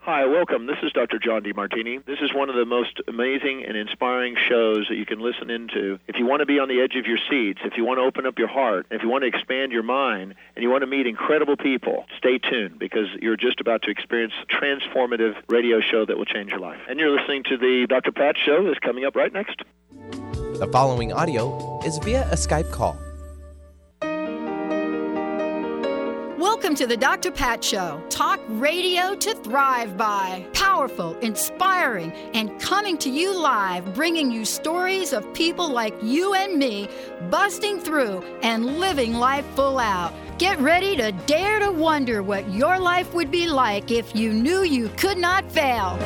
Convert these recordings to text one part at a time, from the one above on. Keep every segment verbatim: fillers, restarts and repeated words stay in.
Hi, welcome. This is Doctor John DeMartini. This is one of the most amazing and inspiring shows that you can listen into. If you want to be on the edge of your seats, if you want to open up your heart, if you want to expand your mind, and you want to meet incredible people, stay tuned because you're just about to experience a transformative radio show that will change your life. And you're listening to the Doctor Pat Show that's coming up right next. The following audio is via a Skype call. Welcome to the Doctor Pat Show. Talk radio to thrive by. Powerful, inspiring, and coming to you live, bringing you stories of people like you and me, busting through and living life full out. Get ready to dare to wonder what your life would be like if you knew you could not fail.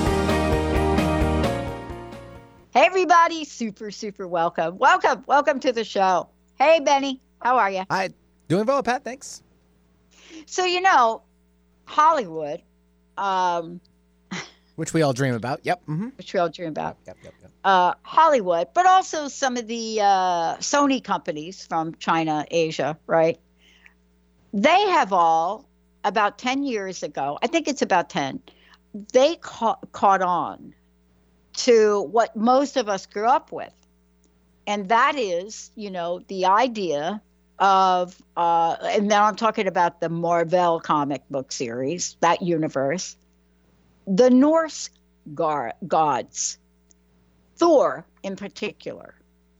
Hey, everybody. Super, super welcome. Welcome. Welcome to the show. Hey, Benny. How are you? Hi. Doing well, Pat. Thanks. So, you know, Hollywood, um, which we all dream about. Yep. Mm-hmm. Which we all dream about. Yep, yep, yep. Uh, Hollywood, but also some of the uh, Sony companies from China, Asia, right? They have all, about ten years ago, I think it's about ten, they ca- caught on to what most of us grew up with. And that is, you know, the idea of, uh, and now I'm talking about the Marvel comic book series, that universe, the Norse gar- gods, Thor in particular.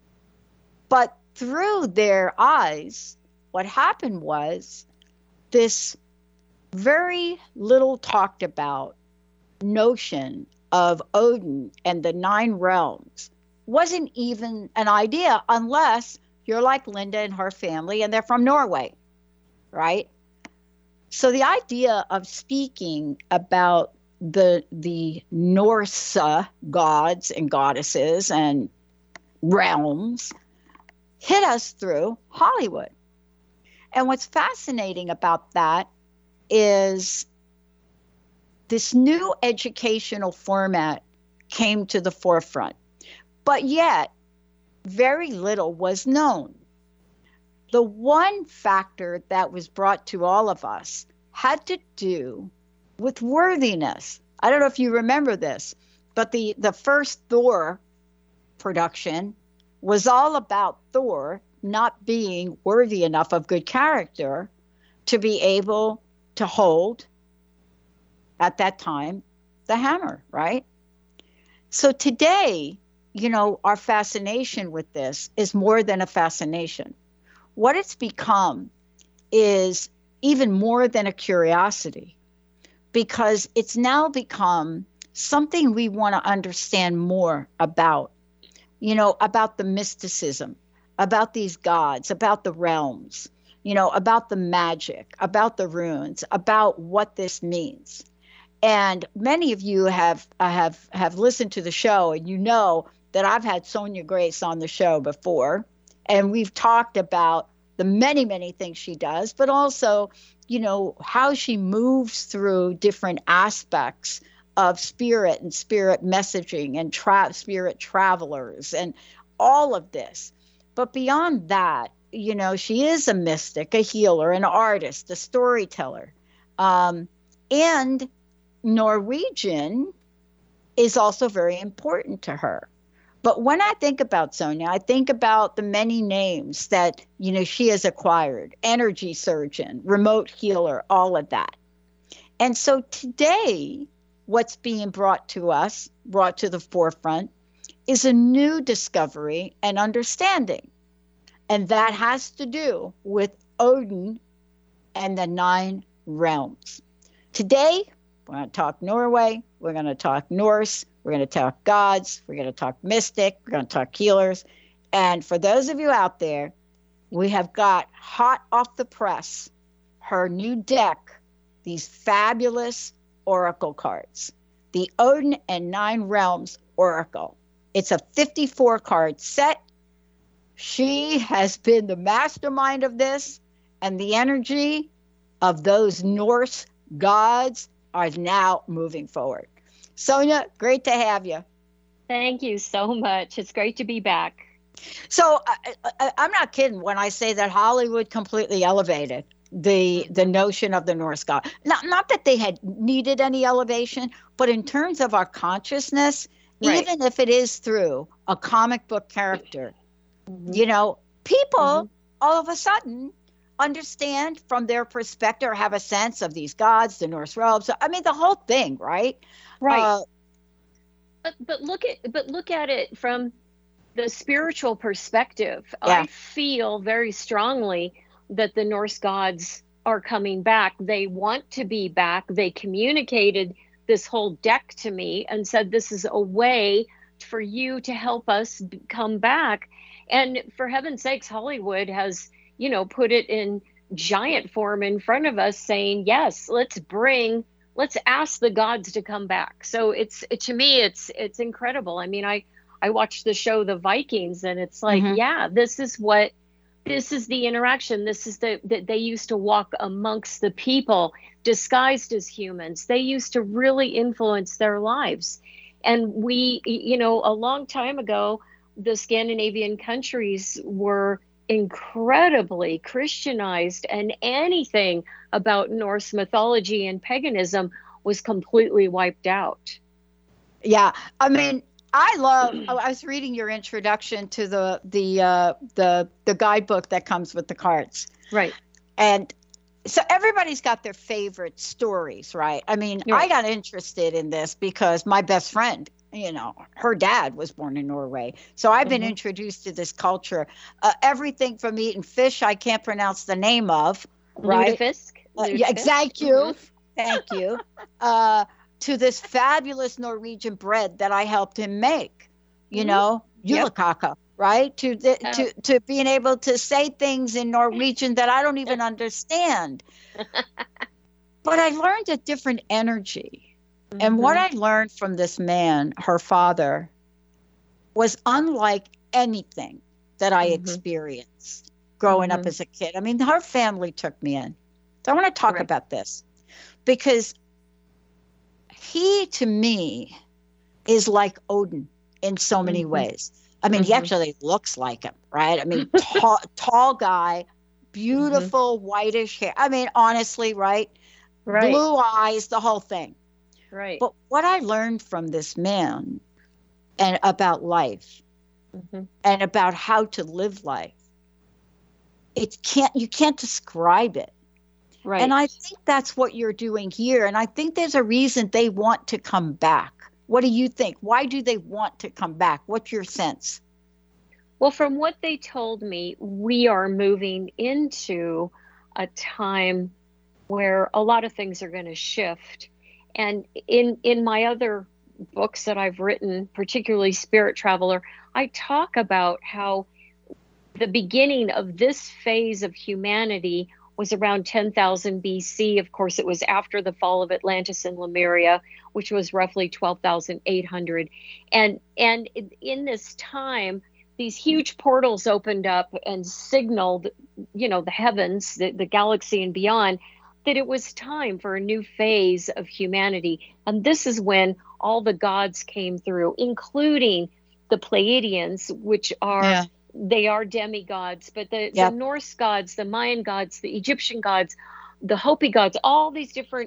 But through their eyes, what happened was this very little talked about notion of Odin and the nine realms wasn't even an idea unless you're like Linda and her family, and they're from Norway, right? So the idea of speaking about the the Norse uh, gods and goddesses and realms hit us through Hollywood. And what's fascinating about that is this new educational format came to the forefront, but yet very little was known. The one factor that was brought to all of us had to do with worthiness. I don't know if you remember this, but the, the first Thor production was all about Thor not being worthy enough of good character to be able to hold, at that time, the hammer, right? So today, you know, our fascination with this is more than a fascination. What it's become is even more than a curiosity, because it's now become something we want to understand more about, you know, about the mysticism, about these gods, about the realms, you know, about the magic, about the runes, about what this means. And many of you have uh, have have listened to the show, and you know that I've had Sonia Grace on the show before, and we've talked about the many, many things she does, but also, you know, how she moves through different aspects of spirit and spirit messaging and tra- spirit travelers and all of this. But beyond that, you know, she is a mystic, a healer, an artist, a storyteller. Um, and Norwegian is also very important to her. But when I think about Sonia, I think about the many names that, you know, she has acquired: energy surgeon, remote healer, all of that. And so today, what's being brought to us, brought to the forefront, is a new discovery and understanding. And that has to do with Odin and the nine realms. Today, we're going to talk Norway, we're going to talk Norse, we're going to talk gods, we're going to talk mystic, we're going to talk healers. And for those of you out there, we have got hot off the press her new deck, these fabulous oracle cards, the Odin and Nine Realms Oracle. It's a fifty-four card set. She has been the mastermind of this, and the energy of those Norse gods are now moving forward. Sonia, great to have you. Thank you so much. It's great to be back. So I, I, I'm not kidding when I say that Hollywood completely elevated the the notion of the Norse god. Not not that they had needed any elevation, but in terms of our consciousness, Right. even if it is through a comic book character, Mm-hmm. you know, people Mhm. all of a sudden understand from their perspective or have a sense of these gods, the Norse robes. I mean, the whole thing, right? Right. Uh, But but look at but look at it from the spiritual perspective. Yeah. I feel very strongly that the Norse gods are coming back. They want to be back. They communicated this whole deck to me and said this is a way for you to help us b- come back. And for heaven's sakes, Hollywood has, you know, put it in giant form in front of us saying, yes, let's bring let's ask the gods to come back. So it's it, to me it's it's incredible. I mean, I I watched the show The Vikings, and it's like, Mhm. yeah, this is what this is the interaction. This is the that they used to walk amongst the people disguised as humans. They used to really influence their lives. And we, you know, a long time ago, the Scandinavian countries were incredibly Christianized, and anything about Norse mythology and paganism was completely wiped out. Yeah, I mean, I love. oh, I was reading your introduction to the the uh, the the guidebook that comes with the cards, Right. and so everybody's got their favorite stories, right? I mean, I Right. got interested in this because my best friend, you know, her dad was born in Norway, so I've been Mhm. introduced to this culture. Uh, everything from eating fish I can't pronounce the name of, right? Lutefisk. Uh, yeah, Lutefisk. thank you. Mhm. Thank you. Uh, to this fabulous Norwegian bread that I helped him make, you Mhm. know, Yep. julekaka, right? To, the, Oh. to to being able to say things in Norwegian that I don't even understand. But I learned a different energy. And what Mhm. I learned from this man, her father, was unlike anything that I Mhm. experienced growing up Mhm. as a kid. I mean, her family took me in. So I want to talk Right. about this because he, to me, is like Odin in so many Mhm. ways. I mean, he Mhm. actually looks like him, right? I mean, tall, tall guy, beautiful whitish hair. I mean, honestly, right? Right. Blue eyes, the whole thing. Right. But what I learned from this man and about life Mhm. and about how to live life, it can't you can't describe it. Right. And I think that's what you're doing here. And I think there's a reason they want to come back. What do you think? Why do they want to come back? What's your sense? Well, from what they told me, we are moving into a time where a lot of things are going to shift. And in in my other books that I've written, particularly Spirit Traveler, I talk about how the beginning of this phase of humanity was around ten thousand B C. Of course, it was after the fall of Atlantis and Lemuria, which was roughly twelve thousand eight hundred. And and in this time, these huge portals opened up and signaled, you know, the heavens, the, the galaxy and beyond, that it was time for a new phase of humanity. And this is when all the gods came through, including the Pleiadians, which are Yeah. they are demigods, but the, Yep. the Norse gods, the Mayan gods, the Egyptian gods, the Hopi gods, all these different,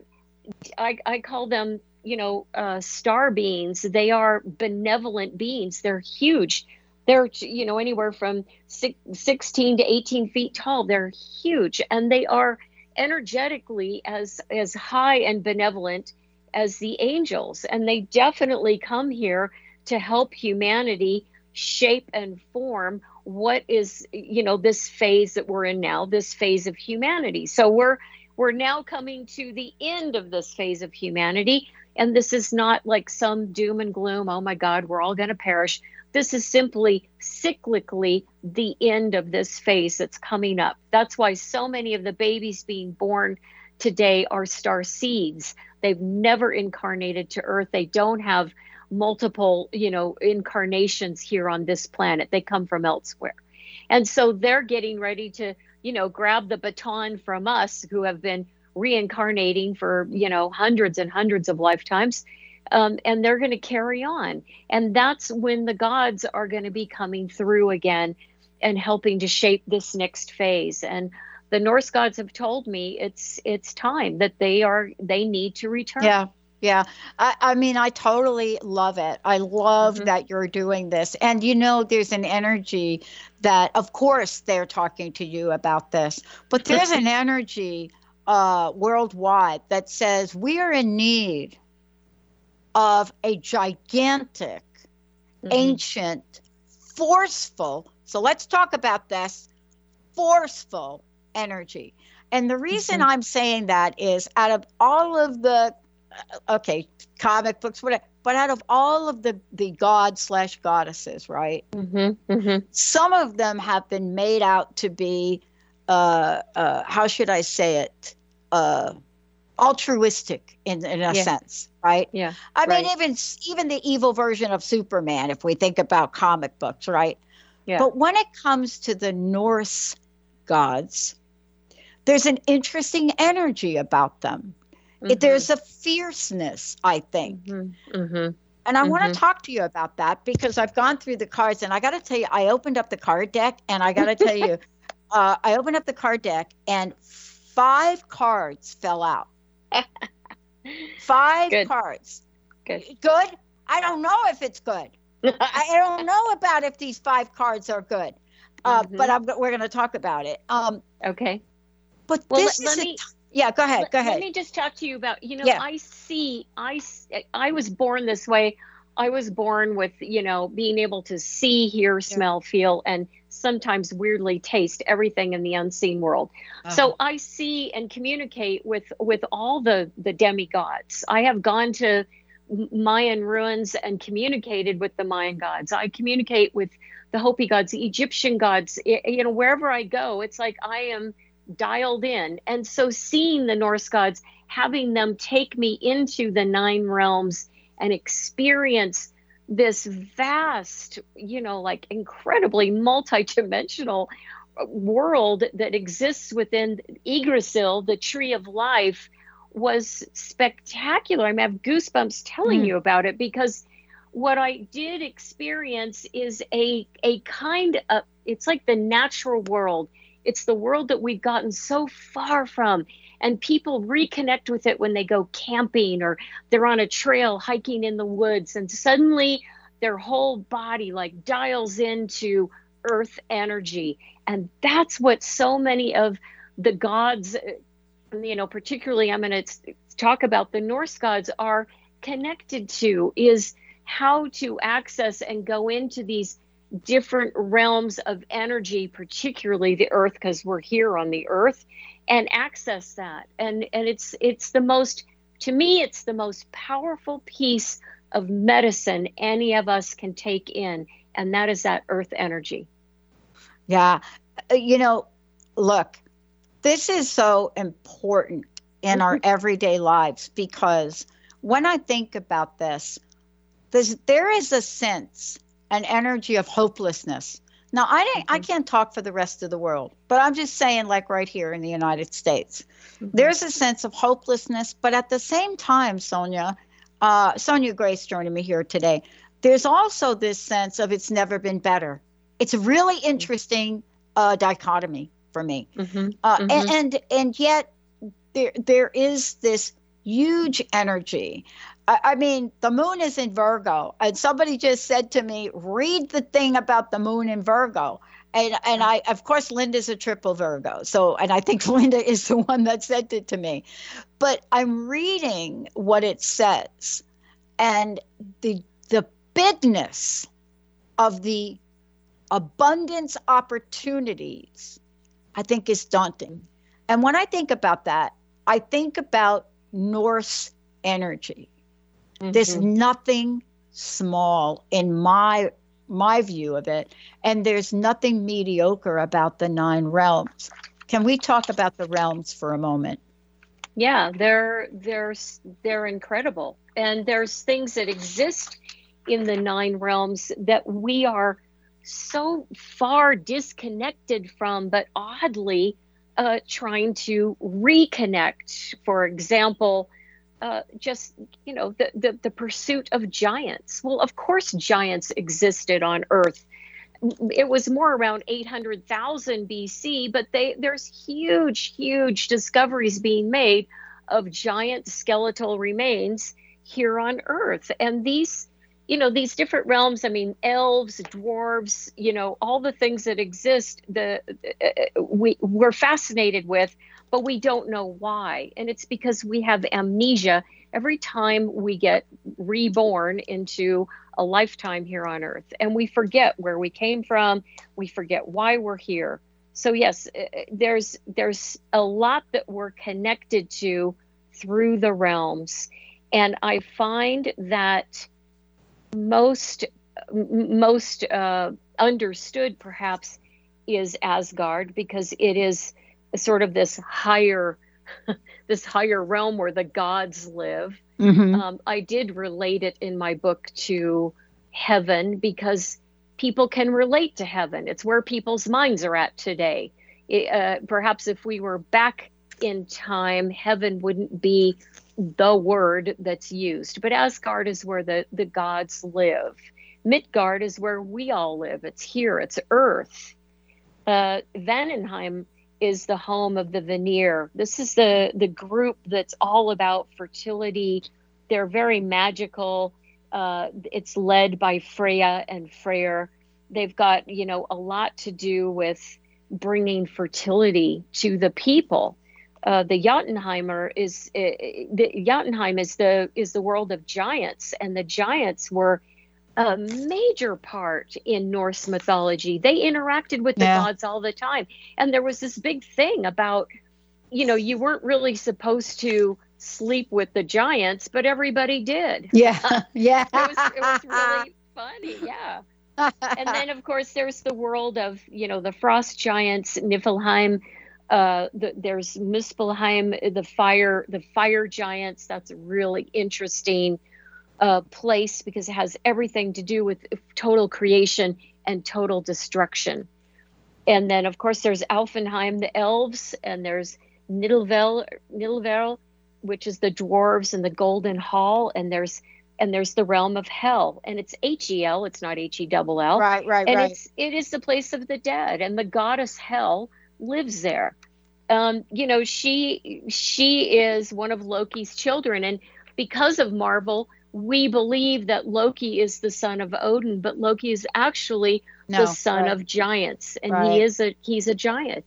I, I call them, you know, uh, star beings. They are benevolent beings. They're huge. They're, you know, anywhere from six, sixteen to eighteen feet tall. They're huge. And they are energetically as, as high and benevolent as the angels. And they definitely come here to help humanity shape and form what is, you know, this phase that we're in now, this phase of humanity. So we're we're now coming to the end of this phase of humanity, and this is not like some doom and gloom, oh my God, we're all going to perish. This is simply cyclically the end of this phase that's coming up. That's why so many of the babies being born today are star seeds. They've never incarnated to Earth. They don't have multiple, you know, incarnations here on this planet. They come from elsewhere. And so they're getting ready to, you know, grab the baton from us who have been reincarnating for, you know, hundreds and hundreds of lifetimes. Um, and they're going to carry on. And that's when the gods are going to be coming through again and helping to shape this next phase. And the Norse gods have told me it's it's time that they are they need to return. Yeah. Yeah. I, I mean, I totally love it. I love Mhm. that you're doing this. And you know, there's an energy that, of course, they're talking to you about this, but there's an energy uh, worldwide that says we are in need of a gigantic, Mhm. ancient, forceful. So let's talk about this forceful energy. And the reason Mhm. I'm saying that is out of all of the okay, comic books, whatever. But out of all of the the gods slash goddesses, right? Mhm. Mhm. Some of them have been made out to be, uh, uh, how should I say it, uh, altruistic in in a Yeah. sense, right? Yeah. I mean, Right. even even the evil version of Superman, if we think about comic books, right? Yeah. But when it comes to the Norse gods, there's an interesting energy about them. It, Mhm. there's a fierceness, I think. Mhm. Mhm. And I want Mhm. to talk to you about that because I've gone through the cards and I got to tell you, I opened up the card deck and I got to tell you, uh, I opened up the card deck and five cards fell out. Five Good. cards. Good. Good? I don't know if it's good. I don't know about if these five cards are good. Uh, Mhm. But I'm, we're going to talk about it. Um, Okay. but Well, this let, is let a me t- yeah, go ahead. let, Go let ahead. me just talk to you about, you know, Yeah. I see, I, s- I was born this way. I was born with, you know, being able to see, hear, smell, feel, and sometimes weirdly taste everything in the unseen world. Uh-huh. So I see and communicate with with all the the demigods. I have gone to M- Mayan ruins and communicated with the Mayan gods. I communicate with the Hopi gods, the Egyptian gods. I- you know, wherever I go, it's like I am dialed in. And so seeing the Norse gods, having them take me into the nine realms and experience this vast, you know, like incredibly multidimensional world that exists within Yggdrasil, the tree of life, was spectacular. I mean, I have goosebumps telling Mm. you about it because what I did experience is a a kind of, it's like the natural world. It's the world that we've gotten so far from, and people reconnect with it when they go camping or they're on a trail hiking in the woods, and suddenly their whole body like dials into earth energy. And that's what so many of the gods, uh, you know, particularly I'm going to talk about the Norse gods, are connected to, is how to access and go into these different realms of energy, particularly the earth, because we're here on the earth, and access that. And and it's it's the most, to me, it's the most powerful piece of medicine any of us can take in, and that is that earth energy. Yeah. Uh, You know, look, this is so important in our everyday lives because when I think about this, there's, there is a sense, an energy of hopelessness. Now, I didn't, I Mhm. can't talk for the rest of the world, but I'm just saying, like right here in the United States, Mhm. there's a sense of hopelessness. But at the same time, Sonia, uh, Sonia Grace joining me here today, there's also this sense of it's never been better. It's a really interesting uh, dichotomy for me. Mhm. Uh, Mhm. and, and and yet there there is this huge energy. I, I mean, the moon is in Virgo, and somebody just said to me, "Read the thing about the moon in Virgo." And and I, of course, Linda's a triple Virgo, so and I think Linda is the one that sent it to me. But I'm reading what it says, and the the bigness of the abundance opportunities I think is daunting. And when I think about that, I think about Norse energy. There's Mhm. nothing small in my my view of it, and there's nothing mediocre about the nine realms. Can we talk about the realms for a moment? Yeah, they're they're s- they're incredible, and there's things that exist in the nine realms that we are so far disconnected from, but oddly uh, trying to reconnect. For example, uh, just, you know, the, the the pursuit of giants. Well, of course, giants existed on Earth, it was more around eight hundred thousand B C, but they there's huge, huge discoveries being made of giant skeletal remains here on Earth. And these, you know, these different realms, I mean, elves, dwarves, you know, all the things that exist, the uh, we, we're fascinated with, but we don't know why. And it's because we have amnesia every time we get reborn into a lifetime here on Earth. And we forget where we came from. We forget why we're here. So yes, there's there's a lot that we're connected to through the realms. And I find that most most uh, understood perhaps is Asgard, because it is sort of this higher this higher realm where the gods live. Mm-hmm. Um, I did relate it in my book to heaven because people can relate to heaven. It's where people's minds are at today. It, uh, perhaps if we were back in time, heaven wouldn't be the word that's used. But Asgard is where the, the gods live. Midgard is where we all live. It's here. It's Earth. Uh, Vandenheim is the home of the Vanir. This is the, the group that's all about fertility. They're very magical. Uh, it's led by Freya and Freyr. They've got, you know, a lot to do with bringing fertility to the people. Uh, the Jotunheimer is uh, the Jotunheim is the is the world of giants, and the giants were a major part in Norse mythology. They interacted with the Yeah. gods all the time, and there was this big thing about, you know, you weren't really supposed to sleep with the giants, but everybody did. Yeah, yeah. It was it was really funny, yeah. And then of course there's the world of, you know, the frost giants, Niflheim. Uh, the, there's Muspelheim, the fire, the fire giants. That's a really interesting uh, place because it has everything to do with total creation and total destruction. And then, of course, there's Alfenheim, the elves, and there's Nidlevel, Nidlevel, which is the dwarves and the Golden Hall, and there's and there's the realm of hell, and it's H E L, it's not H E double L. Right, right, and right. it's it is the place of the dead, and the goddess Hel lives there. Um, you know, she she is one of Loki's children, and because of Marvel, we believe that Loki is the son of Odin, but Loki is actually No, the son right. of giants, and Right. he is a he's a giant.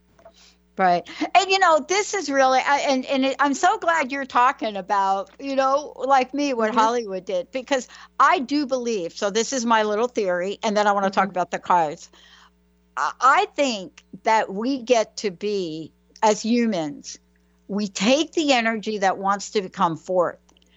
Right. And, you know, this is really, I- and, and it, I'm so glad you're talking about, you know, like me, what Mhm. Hollywood did, because I do believe, so this is my little theory, and then I want to talk Mhm. about the cards. I I think that we get to be, as humans, we take the energy that wants to come forth.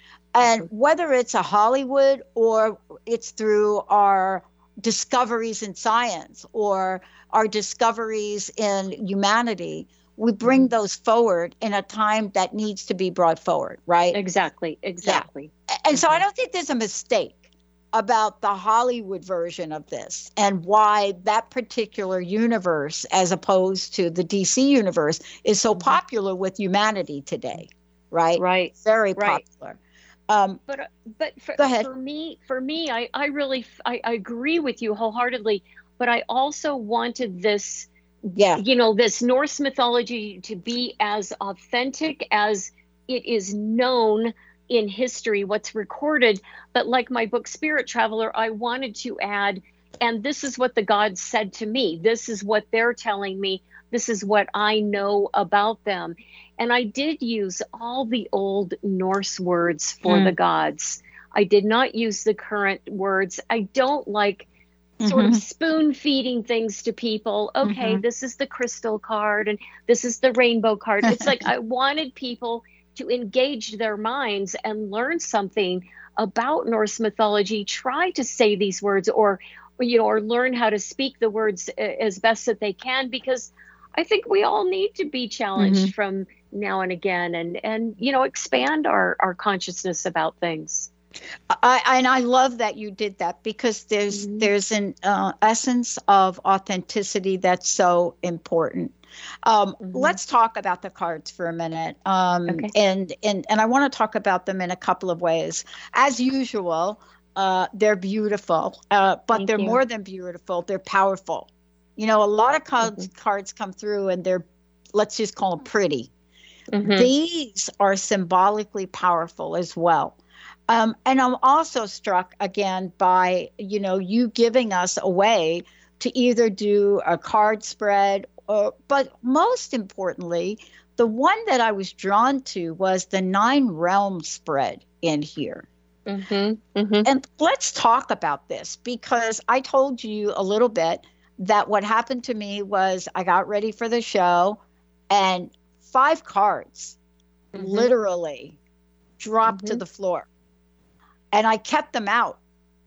And whether it's a Hollywood or it's through our discoveries in science or our discoveries in humanity, we bring those forward in a time that needs to be brought forward, right? Exactly, exactly. And so I Mhm. don't think there's a mistake about the Hollywood version of this and why that particular universe, as opposed to the D C universe, is so Mhm. popular with humanity today, right? Right. Very Right. popular. Um, But uh, but for, Go ahead. for me for me I I really f- I, I agree with you wholeheartedly. But I also wanted this, yeah, you know, this Norse mythology to be as authentic as it is known in history, what's recorded. But like my book Spirit Traveler, I wanted to add, and this is what the gods said to me. This is what they're telling me. This is what I know about them. And I did use all the old Norse words for Mm. the gods. I did not use the current words. I don't like sort of Mhm. spoon feeding things to people. Okay, Mhm. this is the crystal card and this is the rainbow card. It's like I wanted people to engage their minds and learn something about Norse mythology. Try to say these words, or, or you know, or learn how to speak the words uh, as best that they can, because I think we all need to be challenged Mhm. from now and again, and and you know, expand our our consciousness about things. I, and I love that you did that, because there's Mhm. there's an uh, essence of authenticity that's so important. Um, Mhm. Let's talk about the cards for a minute, um, Okay. and and and I want to talk about them in a couple of ways. As usual, Uh, they're beautiful, uh, but Thank they're you. more than beautiful. They're powerful. You know, a lot of cards, Mm-hmm. cards come through and they're, let's just call them pretty. Mm-hmm. These are symbolically powerful as well. Um, and I'm also struck again by, you know, you giving us a way to either do a card spread, or, but most importantly, the one that I was drawn to was the nine realm spread in here. Mm-hmm. Mm-hmm. And let's talk about this, because I told you a little bit that what happened to me was I got ready for the show and five cards Mm-hmm. literally dropped Mm-hmm. to the floor. And I kept them out.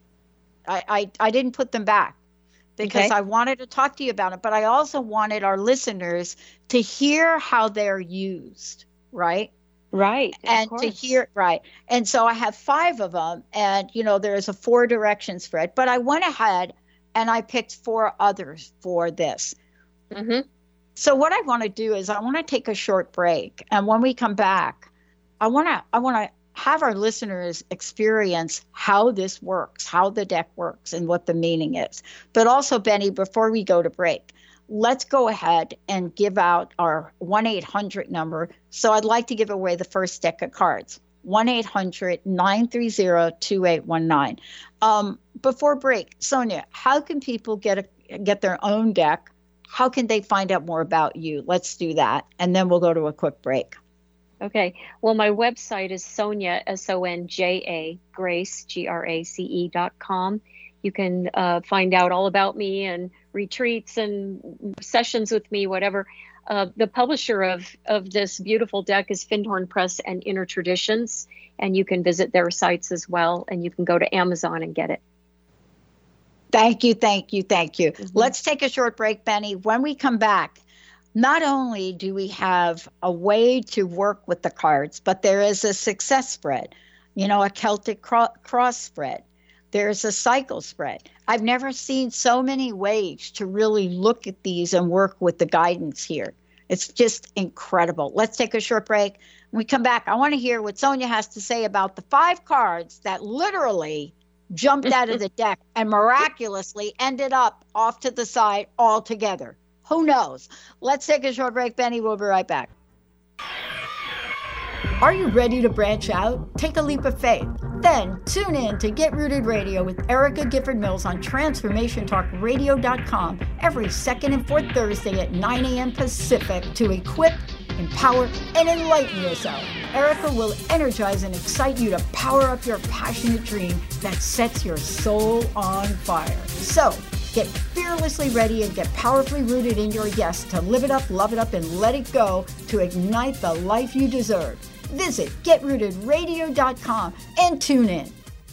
I, I, I didn't put them back because Okay. I wanted to talk to you about it, but I also wanted our listeners to hear how they're used, right? Right. of And to course. hear, right. And so I have five of them, and, you know, there's a four direction spread, but I went ahead and I picked four others for this. Mm-hmm. So what I want to do is I want to take a short break. And when we come back, I want to, I want to have our listeners experience how this works, how the deck works and what the meaning is. But also, Benny, before we go to break, let's go ahead and give out our one eight hundred number. So I'd like to give away the first deck of cards, one eight hundred nine three zero two eight one nine. Um, before break, Sonia, how can people get a, get their own deck? How can they find out more about you? Let's do that. And then we'll go to a quick break. Okay. Well, my website is Sonia, S O N J A, Grace, G R A C E dot com. You can uh, find out all about me and retreats and sessions with me, whatever. Uh, the publisher of, of this beautiful deck is Findhorn Press and Inner Traditions, and you can visit their sites as well, and you can go to Amazon and get it. Thank you, thank you, thank you. Mhm. Let's take a short break, Benny. When we come back, not only do we have a way to work with the cards, but there is a success spread, you know, a Celtic cro- cross spread. There's a cycle spread. I've never seen so many ways to really look at these and work with the guidance here. It's just incredible. Let's take a short break. When we come back, I want to hear what Sonia has to say about the five cards that literally jumped out of the deck and miraculously ended up off to the side altogether. Who knows? Let's take a short break, Benny. We'll be right back. Are you ready to branch out? Take a leap of faith. Then tune in to Get Rooted Radio with Erica Gifford Mills on transformation talk radio dot com every second and fourth Thursday at nine a.m. Pacific to equip, empower, and enlighten yourself. Erica will energize and excite you to power up your passionate dream that sets your soul on fire. So, get fearlessly ready and get powerfully rooted in your yes to live it up, love it up, and let it go to ignite the life you deserve. Visit get rooted radio dot com and tune in.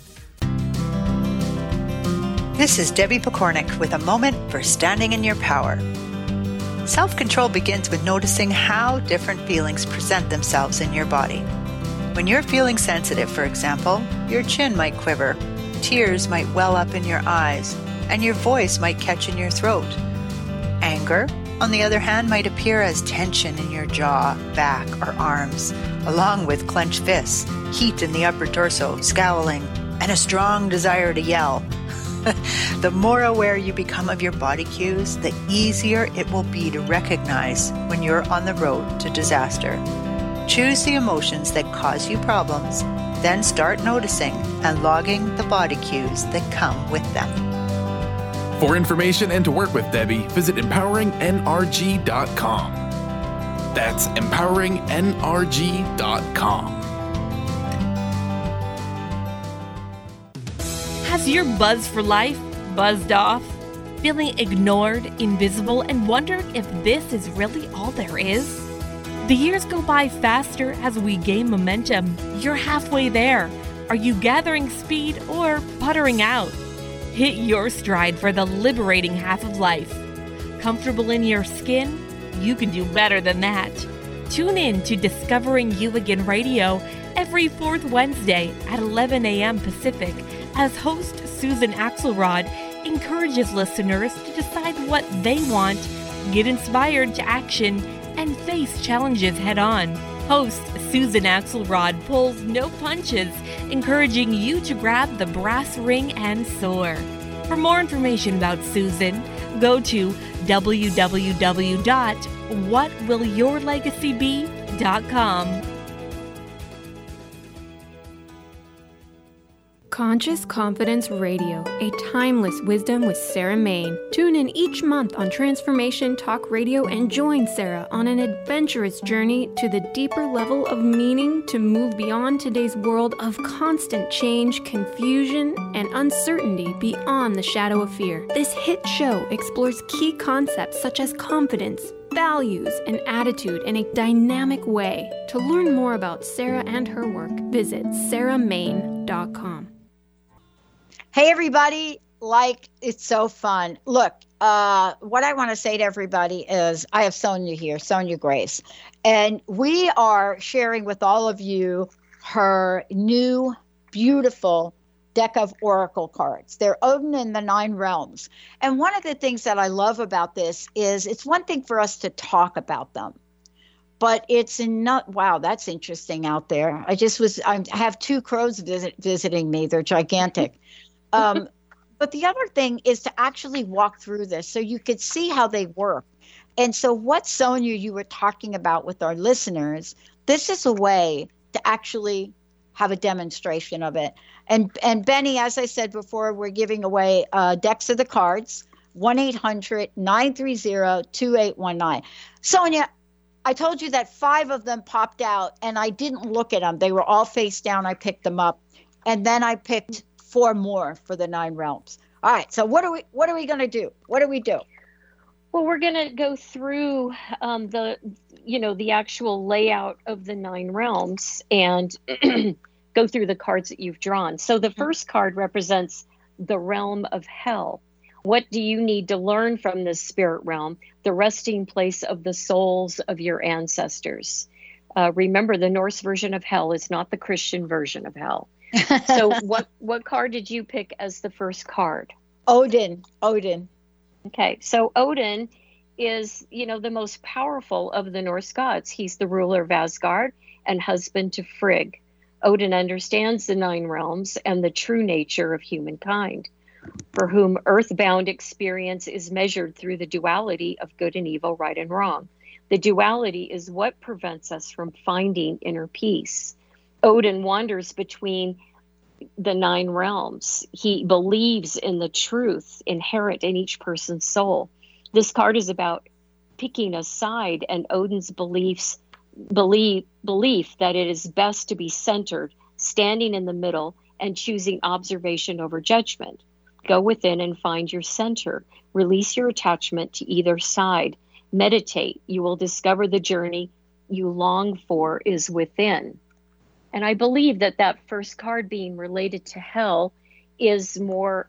This is Debbie Pokornik with a moment for standing in your power. Self-control begins with noticing how different feelings present themselves in your body. When you're feeling sensitive, for example, your chin might quiver, tears might well up in your eyes, and your voice might catch in your throat. Anger, on the other hand, might appear as tension in your jaw, back, or arms, along with clenched fists, heat in the upper torso, scowling, and a strong desire to yell. The more aware you become of your body cues, the easier it will be to recognize when you're on the road to disaster. Choose the emotions that cause you problems, then start noticing and logging the body cues that come with them. For information and to work with Debbie, visit empowering N R G dot com. That's empowering N R G dot com. Has your buzz for life buzzed off? Feeling ignored, invisible, and wondering if this is really all there is? The years go by faster as we gain momentum. You're halfway there. Are you gathering speed or puttering out? Hit your stride for the liberating half of life. Comfortable in your skin? You can do better than that. Tune in to Discovering You Again Radio every fourth Wednesday at eleven a.m. Pacific as host Susan Axelrod encourages listeners to decide what they want, get inspired to action, and face challenges head on. Host Susan Axelrod pulls no punches, encouraging you to grab the brass ring and soar. For more information about Susan, go to w w w dot what will your legacy be dot com. Conscious Confidence Radio, a timeless wisdom with Sarah Main. Tune in each month on Transformation Talk Radio and join Sarah on an adventurous journey to the deeper level of meaning to move beyond today's world of constant change, confusion, and uncertainty beyond the shadow of fear. This hit show explores key concepts such as confidence, values, and attitude in a dynamic way. To learn more about Sarah and her work, visit sarah main dot com. Hey, everybody. Like, it's so fun. Look, uh, what I want to say to everybody is I have Sonia here, Sonia Grace, and we are sharing with all of you her new, beautiful deck of oracle cards. They're Odin in the Nine Realms. And one of the things that I love about this is it's one thing for us to talk about them, but it's not, wow, that's interesting out there. I just was, I have two crows visit, visiting me. They're gigantic. Um, but the other thing is to actually walk through this so you could see how they work. And so what, Sonia, you were talking about with our listeners, this is a way to actually have a demonstration of it. And and Benny, as I said before, we're giving away uh, decks of the cards, one eight hundred nine three zero two eight one nine. Sonia, I told you that five of them popped out, and I didn't look at them. They were all face down. I picked them up. And then I picked four more for the Nine Realms. All right, so what are we what are we going to do? What do we do? Well, we're going to go through um, the, you know, the actual layout of the Nine Realms and go through the cards that you've drawn. So the first card represents the realm of hell. What do you need to learn from this spirit realm? The resting place of the souls of your ancestors. Uh, remember, the Norse version of hell is not the Christian version of hell. So what, what card did you pick as the first card? Odin. Odin. Okay, so Odin is, you know, the most powerful of the Norse gods. He's the ruler of Asgard and husband to Frigg. Odin understands the nine realms and the true nature of humankind, for whom earthbound experience is measured through the duality of good and evil, right and wrong. The duality is what prevents us from finding inner peace. Odin wanders between the nine realms. He believes in the truth inherent in each person's soul. This card is about picking a side and Odin's beliefs, belief, belief that it is best to be centered, standing in the middle, and choosing observation over judgment. Go within and find your center. Release your attachment to either side. Meditate. You will discover the journey you long for is within. And I believe that that first card being related to hell is more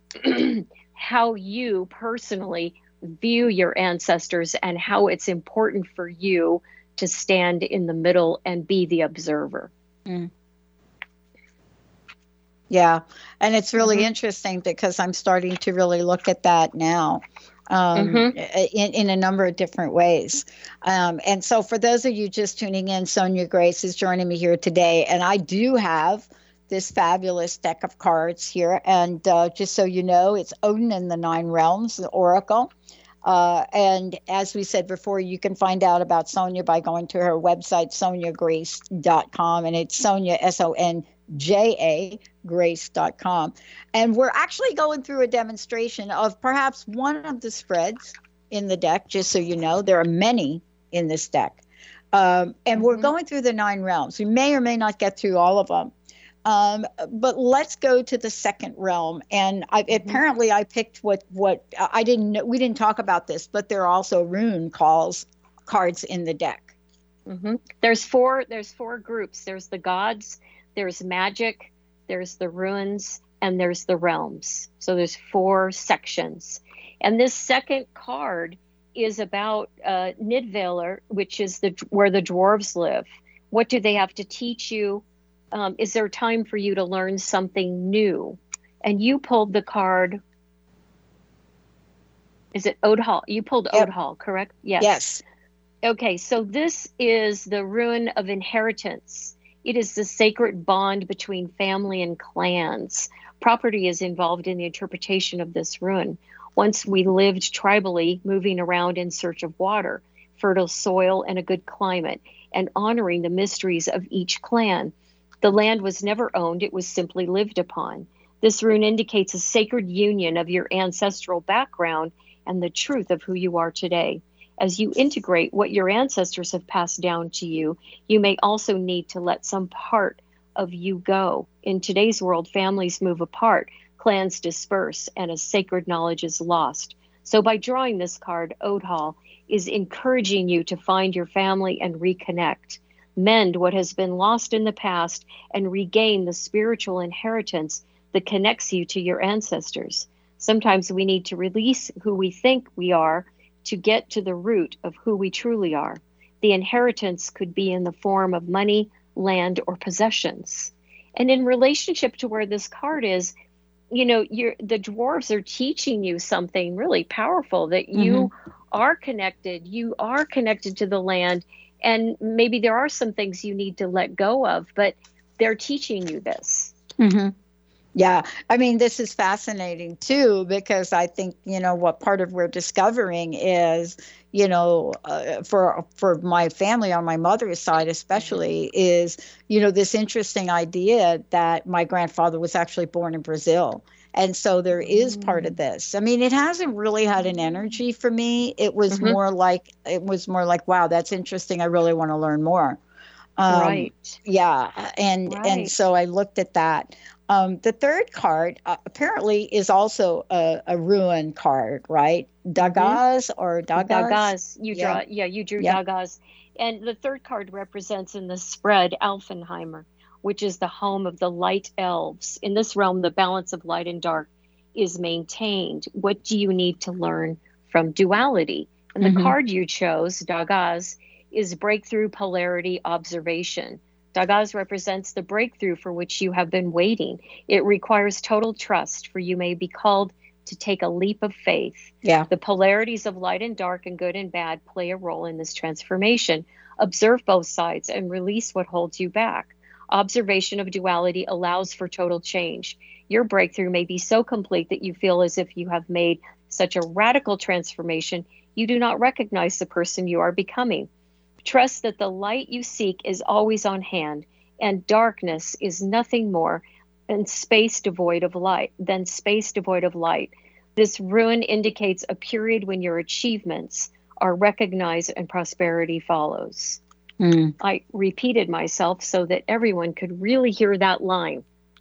how you personally view your ancestors and how it's important for you to stand in the middle and be the observer. Mm. Yeah. And it's really Mm-hmm. interesting because I'm starting to really look at that now. Um, Mm-hmm. in, in a number of different ways. Um, and so for those of you just tuning in, Sonia Grace is joining me here today. And I do have this fabulous deck of cards here. And uh, just so you know, it's Odin in the Nine Realms, the Oracle. Uh, and as we said before, you can find out about Sonia by going to her website, sonia grace dot com. And it's Sonia, S O N J A, grace dot com. And we're actually going through a demonstration of perhaps one of the spreads in the deck, just so you know. There are many in this deck. Um, and mm-hmm. we're going through the nine realms. We may or may not get through all of them. Um, but let's go to the second realm. And I, mm-hmm. apparently I picked what, what I didn't know. We didn't talk about this, but there are also rune calls cards in the deck. Mm-hmm. There's four, there's four groups. There's the gods, there's magic, there's the runes, and there's the realms. So there's four sections. And this second card is about uh, Nidvaler, which is the where the dwarves live. What do they have to teach you? Um, is there time for you to learn something new? And you pulled the card. Is it Odhal? You pulled Yep. Odhal, correct? Yes. Yes. Okay, so this is the rune of inheritance. It is the sacred bond between family and clans. Property is involved in the interpretation of this rune. Once we lived tribally, moving around in search of water, fertile soil, and a good climate, and honoring the mysteries of each clan. The land was never owned, it was simply lived upon. This rune indicates a sacred union of your ancestral background and the truth of who you are today. As you integrate what your ancestors have passed down to you, you may also need to let some part of you go. In today's world, families move apart, clans disperse, and a sacred knowledge is lost. So by drawing this card, Odhal is encouraging you to find your family and reconnect, mend what has been lost in the past, and regain the spiritual inheritance that connects you to your ancestors. Sometimes we need to release who we think we are to get to the root of who we truly are. The inheritance could be in the form of money, land, or possessions. And in relationship to where this card is, you know, you're, the dwarves are teaching you something really powerful, that you mm-hmm. are connected, you are connected to the land, and maybe there are some things you need to let go of, but they're teaching you this. Mm-hmm. Yeah, I mean, this is fascinating too, because I think, you know, what part of we're discovering is, you know, uh, for for my family on my mother's side especially, is, you know, this interesting idea that my grandfather was actually born in Brazil. And so there is part of this. I mean, it hasn't really had an energy for me. It was mm-hmm. more like, it was more like, wow, that's interesting. I really want to learn more. Um, right. Yeah. And, right. and so I looked at that. Um, the third card uh, apparently is also a, a rune card, right? Dagaz mm-hmm. or Dagaz? Dagaz. You draw, yeah, yeah you drew yeah. Dagaz. And the third card represents in the spread Alfenheimer, which is the home of the light elves. In this realm, the balance of light and dark is maintained. What do you need to learn from duality? And the mm-hmm. card you chose, Dagaz, is breakthrough polarity observation. Dagaz represents the breakthrough for which you have been waiting. It requires total trust, for you may be called to take a leap of faith. Yeah. The polarities of light and dark and good and bad play a role in this transformation. Observe both sides and release what holds you back. Observation of duality allows for total change. Your breakthrough may be so complete that you feel as if you have made such a radical transformation, you do not recognize the person you are becoming. Trust that the light you seek is always on hand, and darkness is nothing more than space devoid of light, than space devoid of light. This rune indicates a period when your achievements are recognized and prosperity follows. Mm. I repeated myself so that everyone could really hear that line.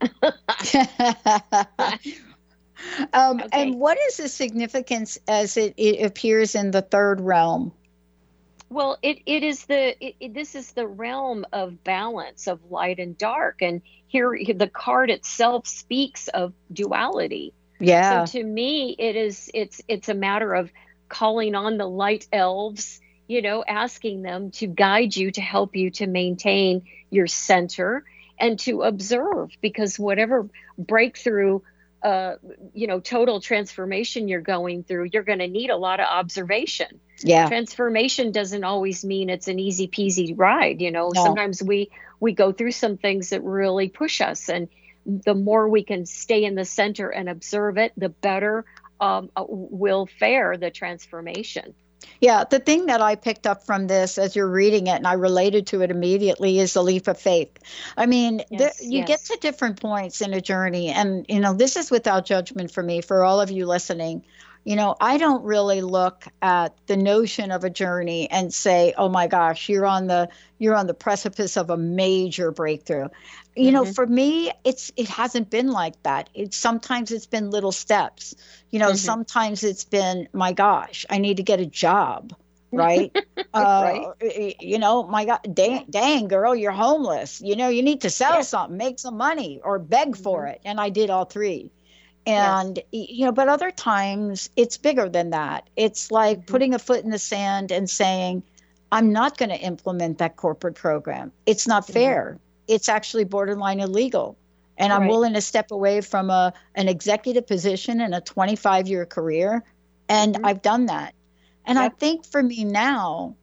um, okay. And what is the significance as it, it appears in the third realm? Well, it, it is the it, it, this is the realm of balance of light and dark, and here the card itself speaks of duality. Yeah. So to me, it is it's it's a matter of calling on the light elves, you know, asking them to guide you, to help you to maintain your center and to observe, because whatever breakthrough, uh, you know, total transformation you're going through, you're going to need a lot of observation. Yeah. Transformation doesn't always mean it's an easy peasy ride. You know, no. Sometimes we, we go through some things that really push us, and the more we can stay in the center and observe it, the better um, will fare the transformation. Yeah, the thing that I picked up from this as you're reading it, and I related to it immediately, is the leap of faith. I mean, yes, there, you yes. get to different points in a journey, and, you know, this is without judgment for me, for all of you listening. You know, I don't really look at the notion of a journey and say, oh my gosh, you're on the you're on the precipice of a major breakthrough. You mm-hmm. know, for me, it's it hasn't been like that. It's sometimes it's been little steps. You know, mm-hmm. sometimes it's been, my gosh, I need to get a job, right? uh, right. You know, my God, dang, dang, girl, you're homeless. You know, you need to sell yeah. something, make some money, or beg mm-hmm. for it. And I did all three. And, yes. you know, but other times it's bigger than that. It's like mm-hmm. putting a foot in the sand and saying, I'm not going to implement that corporate program. It's not fair. Mm-hmm. It's actually borderline illegal. And right. I'm willing to step away from a an executive position in a twenty-five year career. And mm-hmm. I've done that. And yep. I think for me now,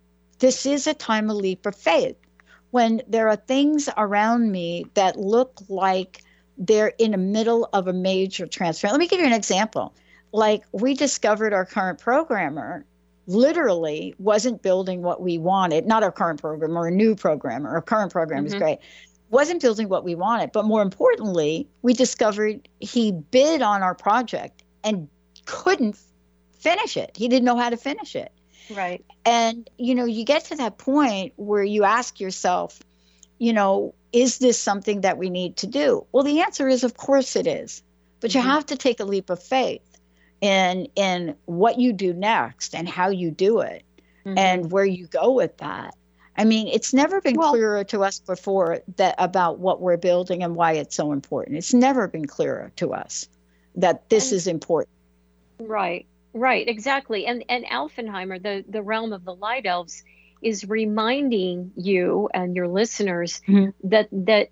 this is a time of leap of faith. When there are things around me that look like they're in the middle of a major transfer. Let me give you an example. Like, we discovered our current programmer literally wasn't building what we wanted. Not our current programmer, or a new programmer. Our current program is Mhm. great. Wasn't building what we wanted. But more importantly, we discovered he bid on our project and couldn't finish it. He didn't know how to finish it. Right. And, you know, you get to that point where you ask yourself, you know, is this something that we need to do? Well, the answer is, of course it is. But you Mhm. have to take a leap of faith in in what you do next and how you do it Mhm. and where you go with that. I mean, it's never been Well- clearer to us before that about what we're building and why it's so important. It's never been clearer to us that this And- is important. Right, right, exactly. And and Alfenheimer, the the realm of the light elves, is reminding you and your listeners Mhm. that that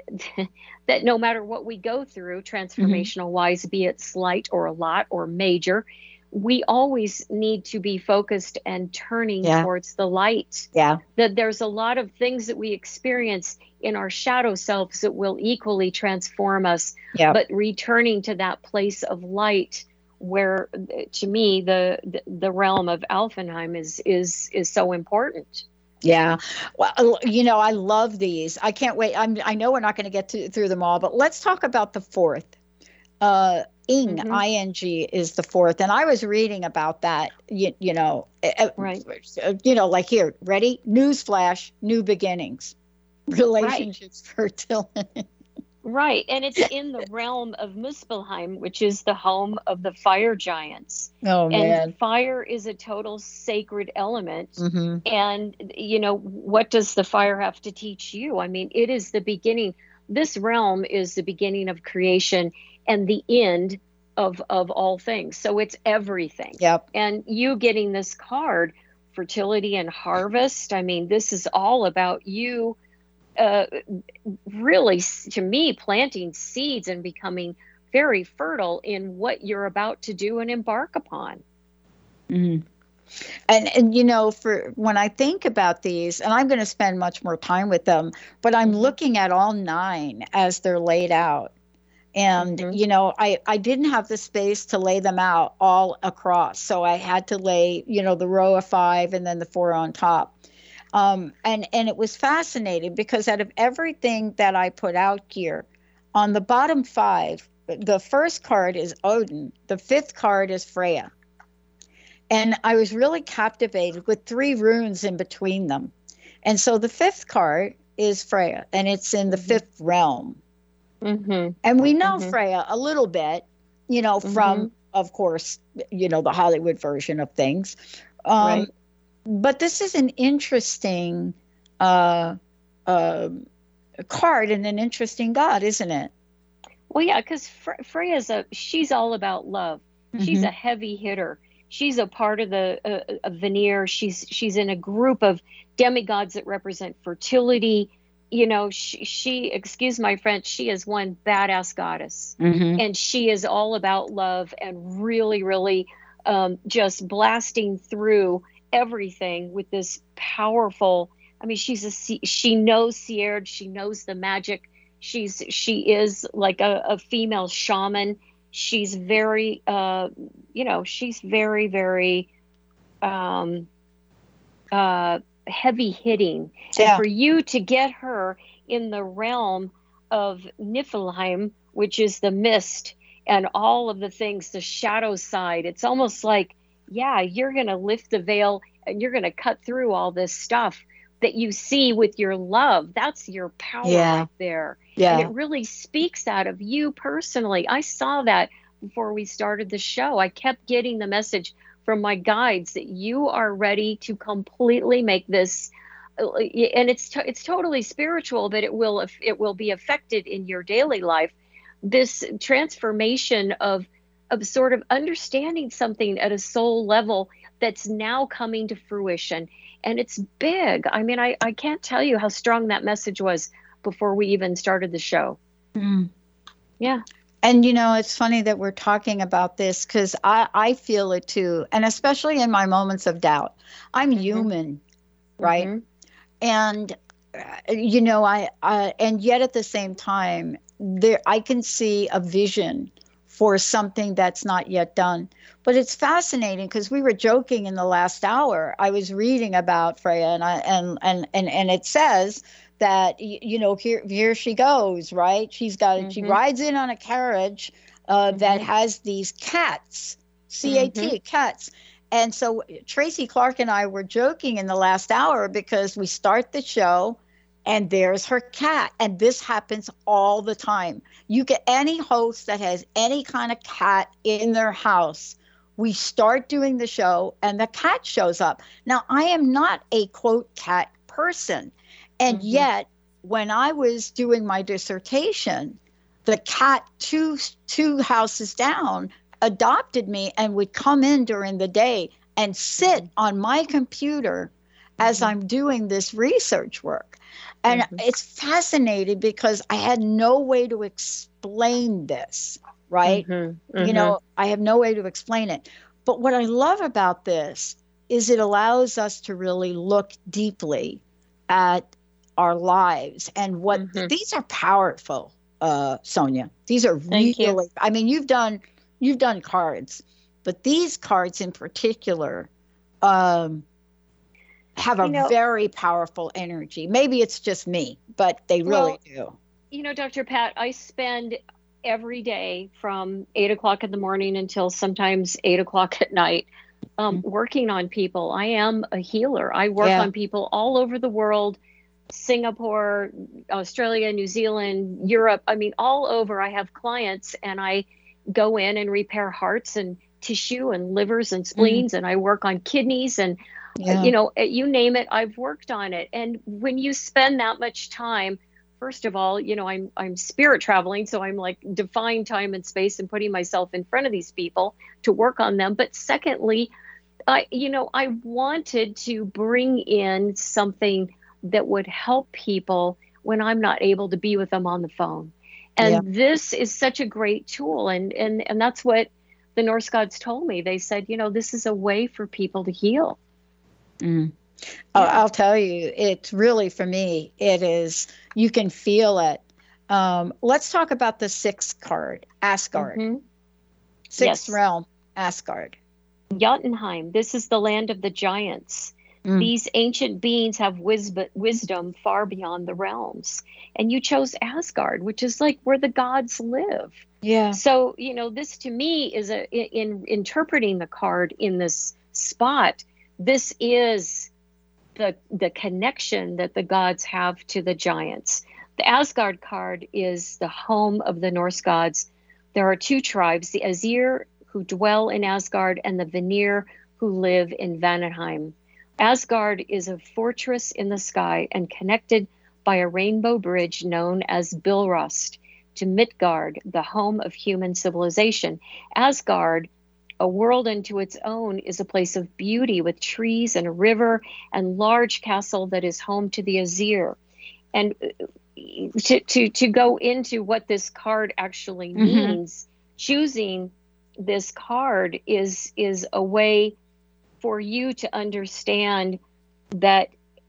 that no matter what we go through, transformational wise, be it slight or a lot or major, we always need to be focused and turning Yeah. towards the light. Yeah. That there's a lot of things that we experience in our shadow selves that will equally transform us, Yeah. but returning to that place of light where, to me, the the, the realm of Alfenheim is is is so important. Yeah. Well, you know, I love these. I can't wait. I'm, I know we're not going to get to, through them all, but let's talk about the fourth. Uh, Ing, Mhm. I N G is the fourth. And I was reading about that, you, you know, uh, Right. you know, like here, ready? Newsflash, new beginnings, relationships, fertility. Right, and it's in the realm of Muspelheim, which is the home of the fire giants. Oh, And man. fire is a total sacred element. hmm And, you know, what does the fire have to teach you? I mean, it is the beginning. This realm is the beginning of creation and the end of, of all things. So it's everything. Yep. And you getting this card, fertility and harvest, I mean, this is all about you uh, really, s- to me, planting seeds and becoming very fertile in what you're about to do and embark upon. Mhm. And and you know, for when I think about these, and I'm going to spend much more time with them, but I'm Mhm. looking at all nine as they're laid out. And Mhm. you know, I I didn't have the space to lay them out all across, so I had to lay, you know, the row of five and then the four on top. Um, and and it was fascinating because out of everything that I put out here, on the bottom five, the first card is Odin, the fifth card is Freya. And I was really captivated with three runes in between them. And so the fifth card is Freya, and it's in the Mhm. fifth realm. Mm-hmm. And we know Mhm. Freya a little bit, you know, from, of course, you know, the Hollywood version of things. Um, Right. But this is an interesting uh, uh, card and an interesting god, isn't it? Well, yeah, because Fre- Freya's a she's all about love. She's Mhm. a heavy hitter. She's a part of the uh, of Veneer. She's she's in a group of demigods that represent fertility. You know, she, she excuse my French, she is one badass goddess, Mhm. and she is all about love and really, really um, just blasting through everything with this powerful. I mean, she's a se- she knows Sierra. She knows the magic. She's she is like a, a female shaman. She's very, uh, you know, she's very, very um, uh, heavy hitting. Yeah. And for you to get her in the realm of Niflheim, which is the mist and all of the things, the shadow side, it's almost like, yeah, you're going to lift the veil and you're going to cut through all this stuff that you see with your love. That's your power Yeah. right there. Yeah. And it really speaks out of you personally. I saw that before we started the show. I kept getting the message from my guides that you are ready to completely make this, and it's to, it's totally spiritual, but it will it will be affected in your daily life. This transformation of of sort of understanding something at a soul level that's now coming to fruition, and it's big. I mean, I I can't tell you how strong that message was before we even started the show. Mm. Yeah. And, you know, it's funny that we're talking about this because I, I feel it too. And especially in my moments of doubt, I'm Mhm. human. right? Mm-hmm. And uh, you know, I, I and yet at the same time, there I can see a vision for something that's not yet done. But it's fascinating because we were joking in the last hour. I was reading about Freya, and I and and and, and it says that you know here here she goes, right? She's got mm-hmm. she rides in on a carriage uh, mm-hmm. that has these cats, C A T, mm-hmm. cats. And so Tracy Clark and I were joking in the last hour because we start the show and there's her cat. And this happens all the time. You get any host that has any kind of cat in their house, we start doing the show and the cat shows up. Now, I am not a quote cat person. And mm-hmm. yet, when I was doing my dissertation, the cat two, two houses down adopted me and would come in during the day and sit on my computer as mm-hmm. I'm doing this research work. And mm-hmm. it's fascinating because I had no way to explain this, right? Mm-hmm. Mm-hmm. You know, I have no way to explain it. But what I love about this is it allows us to really look deeply at our lives and what mm-hmm. these are powerful, uh, Sonia. These are Thank really, you. I mean, you've done You've done cards, but these cards in particular um, have a you know, very powerful energy. Maybe it's just me, but they really well, do. You know, Doctor Pat, I spend every day from eight o'clock in the morning until sometimes eight o'clock at night um, mm-hmm. working on people. I am a healer. I work yeah. on people all over the world, Singapore, Australia, New Zealand, Europe. I mean, all over. I have clients and I go in and repair hearts and tissue and livers and spleens. Mm. And I work on kidneys and, yeah. you know, you name it, I've worked on it. And when you spend that much time, first of all, you know, I'm, I'm spirit traveling. So I'm like defying time and space and putting myself in front of these people to work on them. But secondly, I, you know, I wanted to bring in something that would help people when I'm not able to be with them on the phone. And yeah. this is such a great tool. And, and, and that's what the Norse gods told me. They said, you know, this is a way for people to heal. Mm. Yeah. Oh, I'll tell you, it's really, for me, it is, you can feel it. Um, let's talk about the sixth card, Asgard. Mm-hmm. Sixth yes. realm, Asgard. Jotunheim. This is the land of the giants. Mm. These ancient beings have wis- wisdom far beyond the realms. And you chose Asgard, which is like where the gods live. Yeah. So, you know, this to me is a in, in interpreting the card in this spot. This is the the connection that the gods have to the giants. The Asgard card is the home of the Norse gods. There are two tribes, the Aesir, who dwell in Asgard, and the Vanir, who live in Vanaheim. Asgard is a fortress in the sky and connected by a rainbow bridge known as Bilrost to Midgard, the home of human civilization. Asgard, a world unto its own, is a place of beauty with trees and a river and large castle that is home to the Aesir. And to, to, to go into what this card actually mm-hmm. means, choosing this card is, is a way for you to understand that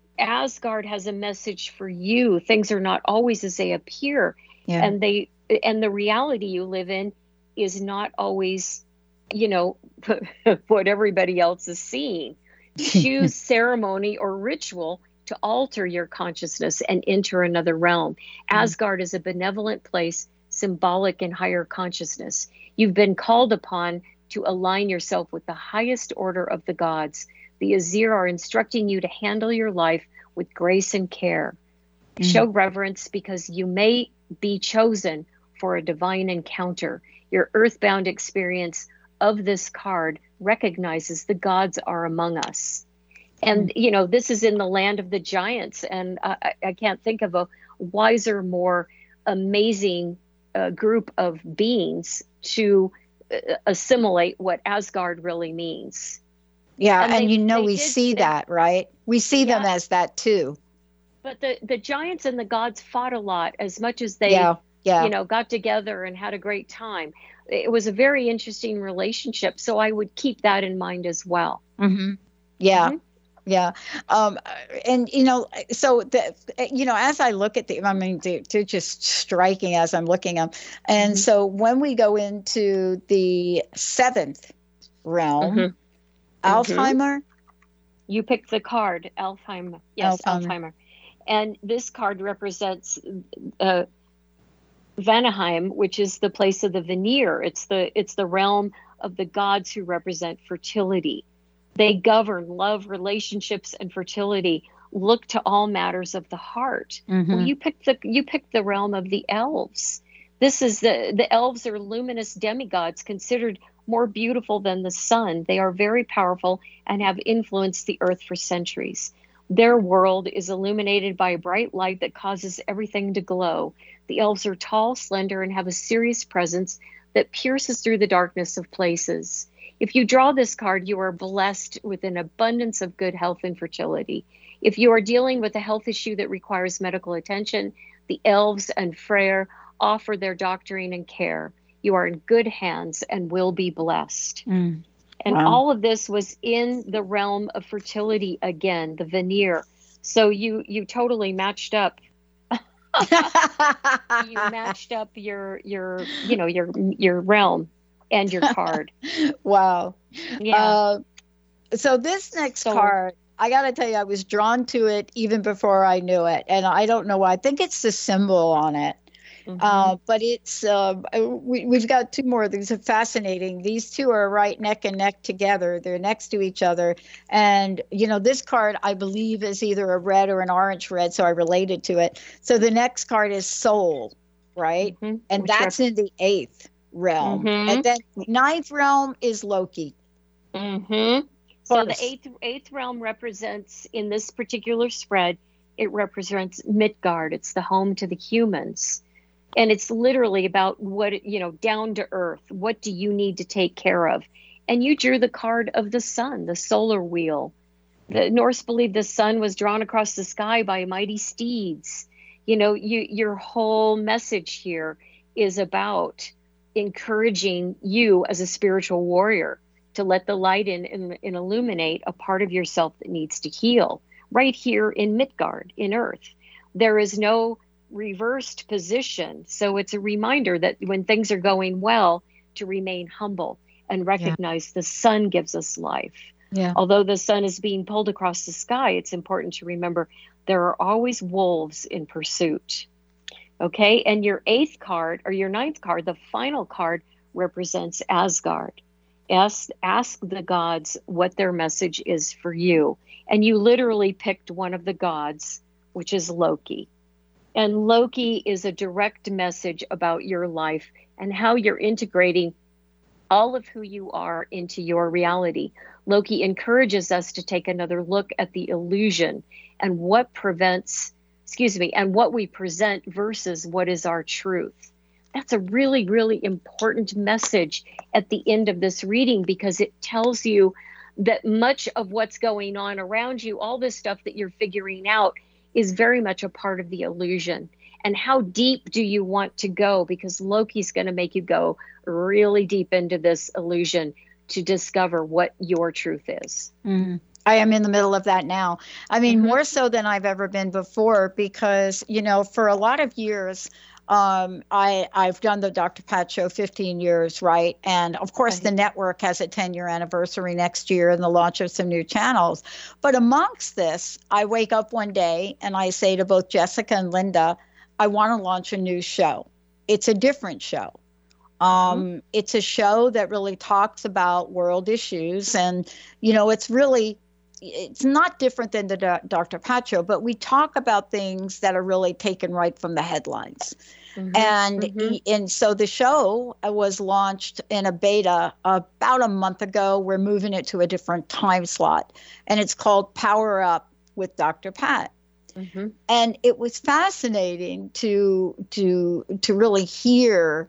Asgard has a message for you. Things are not always as they appear. Yeah. And they and the reality you live in is not always, you know, what everybody else is seeing. Choose ceremony or ritual to alter your consciousness and enter another realm. Mm-hmm. Asgard is a benevolent place, symbolic in higher consciousness. You've been called upon to align yourself with the highest order of the gods. The Aesir are instructing you to handle your life with grace and care. Mm. Show reverence because you may be chosen for a divine encounter. Your earthbound experience of this card recognizes the gods are among us. And, mm. you know, this is in the land of the giants. And I, I can't think of a wiser, more amazing uh, group of beings to assimilate what Asgard really means. Yeah, and, and they, you know we see they, that, right? We see yeah. them as that too. But the the giants and the gods fought a lot, as much as they yeah, yeah. you know, got together and had a great time. It was a very interesting relationship, so I would keep that in mind as well. Mm-hmm. Yeah. Mm-hmm. Yeah. Um, and, you know, so, the, you know, as I look at the, I mean, they're, they're just striking as I'm looking at them. And mm-hmm. so when we go into the seventh realm, mm-hmm. Alzheimer. You picked the card, Alzheimer. Yes, Alzheimer. Alzheimer. And this card represents uh, Vanaheim, which is the place of the veneer. It's the it's the realm of the gods who represent fertility. They govern love, relationships, and fertility. Look to all matters of the heart. Mm-hmm. Well, you picked the you picked the realm of the elves. This is the the elves are luminous demigods considered more beautiful than the sun. They are very powerful and have influenced the earth for centuries. Their world is illuminated by a bright light that causes everything to glow. The elves are tall, slender, and have a serious presence that pierces through the darkness of places. If you draw this card, you are blessed with an abundance of good health and fertility. If you are dealing with a health issue that requires medical attention, the elves and Freyr offer their doctoring and care. You are in good hands and will be blessed. Mm. And wow. all of this was in the realm of fertility again, the veneer. So you you totally matched up. You matched up your your you know your your realm and your card. Wow. Yeah. Uh, so this next so, card, I got to tell you, I was drawn to it even before I knew it, and I don't know why. I think it's the symbol on it. Mm-hmm. Uh, but it's uh, we, we've got two more. These are fascinating. These two are right neck and neck together. They're next to each other. And, you know, this card, I believe, is either a red or an orange red. So I related to it. So the next card is soul, right? Mm-hmm. And Which that's rep- in the eighth realm. Mm-hmm. And then ninth realm is Loki. Mm-hmm. So the eighth, eighth realm represents, in this particular spread, it represents Midgard. It's the home to the humans. And it's literally about what, you know, down to earth. What do you need to take care of? And you drew the card of the sun, the solar wheel. The Norse believed the sun was drawn across the sky by mighty steeds. You know, you, your whole message here is about encouraging you as a spiritual warrior to let the light in and, and illuminate a part of yourself that needs to heal right here in Midgard, in Earth. There is no reversed position. So it's a reminder that when things are going well, to remain humble and recognize yeah. the sun gives us life. Yeah. Although the sun is being pulled across the sky, it's important to remember there are always wolves in pursuit. Okay. And your eighth card or your ninth card, the final card, represents Asgard. Ask, ask the gods what their message is for you. And you literally picked one of the gods, which is Loki. And Loki is a direct message about your life and how you're integrating all of who you are into your reality. Loki encourages us to take another look at the illusion and what prevents, excuse me, and what we present versus what is our truth. That's a really, really important message at the end of this reading because it tells you that much of what's going on around you, all this stuff that you're figuring out, is very much a part of the illusion. And how deep do you want to go? Because Loki's going to make you go really deep into this illusion to discover what your truth is. Mm-hmm. I am in the middle of that now. I mean, mm-hmm. more so than I've ever been before, because, you know, for a lot of years, Um, I, I've done the Doctor Pat Show fifteen years, right? And of course, okay. the network has a ten-year anniversary next year and the launch of some new channels. But amongst this, I wake up one day and I say to both Jessica and Linda, I want to launch a new show. It's a different show. Um, mm-hmm. It's a show that really talks about world issues. And, you know, it's really, it's not different than the Do- Doctor Pat Show, but we talk about things that are really taken right from the headlines. Mm-hmm, and mm-hmm. and so the show was launched in a beta about a month ago. We're moving it to a different time slot, and it's called Power Up with Doctor Pat. Mm-hmm. And it was fascinating to to to really hear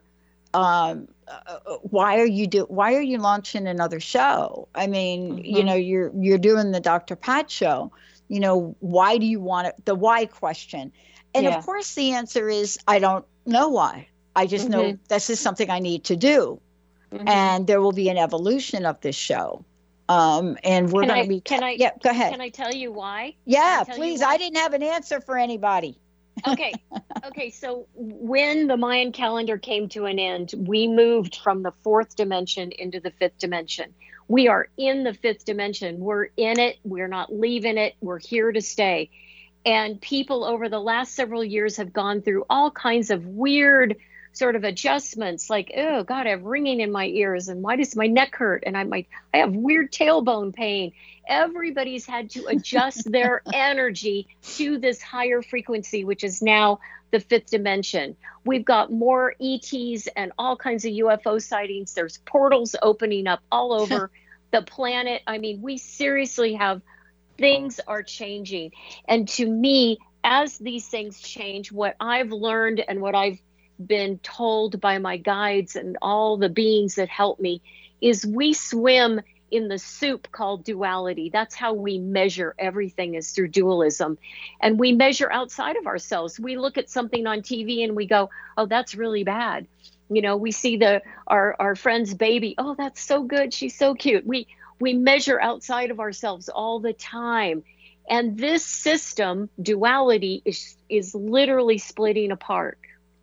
um, uh, why are you do why are you launching another show? I mean, mm-hmm. you know, you're you're doing the Doctor Pat Show. You know, why do you want it? The why question. And yeah. of course, the answer is, I don't know why. I just mm-hmm. know this is something I need to do. Mm-hmm. And there will be an evolution of this show. Um, and we're Can going I- to be. can I- Yeah, go ahead. Can I tell you why? Yeah, Can I tell you please. why? I didn't have an answer for anybody. Okay. Okay. So when the Mayan calendar came to an end, we moved from the fourth dimension into the fifth dimension. We are in the fifth dimension. We're in it. We're not leaving it. We're here to stay. And people over the last several years have gone through all kinds of weird sort of adjustments, like, oh God, I have ringing in my ears, and why does my neck hurt? And I might, I have weird tailbone pain. Everybody's had to adjust their energy to this higher frequency, which is now the fifth dimension. We've got more E Ts and all kinds of U F O sightings. There's portals opening up all over the planet. I mean, we seriously have, things are changing. And to me, as these things change, what I've learned and what I've been told by my guides and all the beings that help me is we swim in the soup called duality. That's how we measure everything, is through dualism. And we measure outside of ourselves. We look at something on T V and we go, oh, that's really bad. You know, we see the our our friend's baby. Oh, that's so good. She's so cute. We we measure outside of ourselves all the time. And this system, duality, is is literally splitting apart.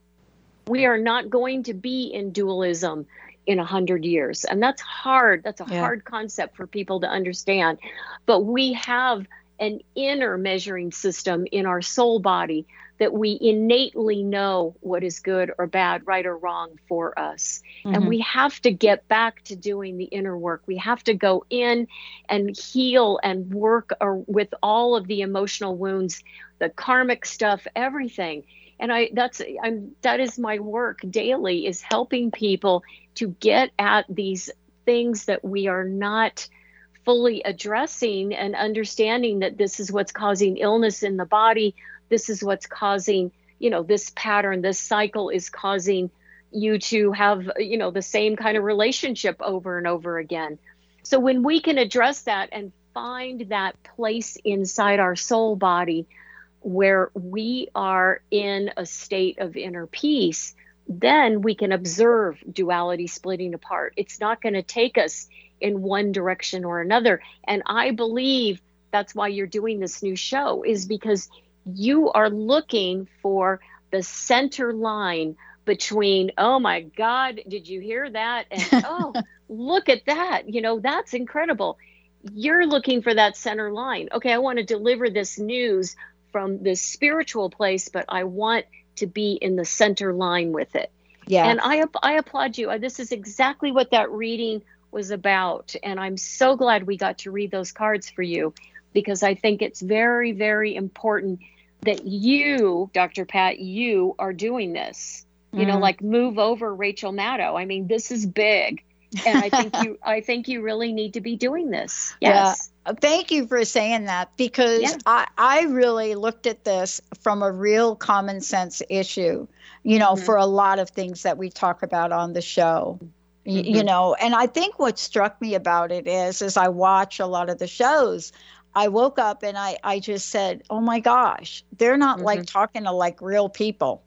We are not going to be in dualism in a hundred years. And that's hard. That's a Yeah. hard concept for people to understand. But we have an inner measuring system in our soul body that we innately know what is good or bad, right or wrong for us. Mhm. And we have to get back to doing the inner work. We have to go in and heal and work or with all of the emotional wounds, the karmic stuff, everything. And I that's I'm that is my work daily, is helping people to get at these things that we are not fully addressing, and understanding that this is what's causing illness in the body. This is what's causing, you know, this pattern, this cycle is causing you to have, you know, the same kind of relationship over and over again. So when we can address that and find that place inside our soul body where we are in a state of inner peace, then we can observe duality splitting apart. It's not going to take us in one direction or another. And I believe that's why you're doing this new show, is because you are looking for the center line between, oh my God, did you hear that? And oh, look at that. You know, that's incredible. You're looking for that center line. Okay, I want to deliver this news from this spiritual place, but I want to be in the center line with it. Yeah. And I I applaud you. This is exactly what that reading was about. And I'm so glad we got to read those cards for you, because I think it's very, very important that you, Doctor Pat, you are doing this. You know, Mhm. like move over Rachel Maddow. I mean, this is big. And I think you I think you really need to be doing this. Yes. Uh, Thank you for saying that, because Yeah. I, I really looked at this from a real common sense issue, you know, Mhm. for a lot of things that we talk about on the show. Y- You Mhm. know, and I think what struck me about it is, as I watch a lot of the shows, I woke up and I, I just said, oh my gosh, they're not like talking to like real people.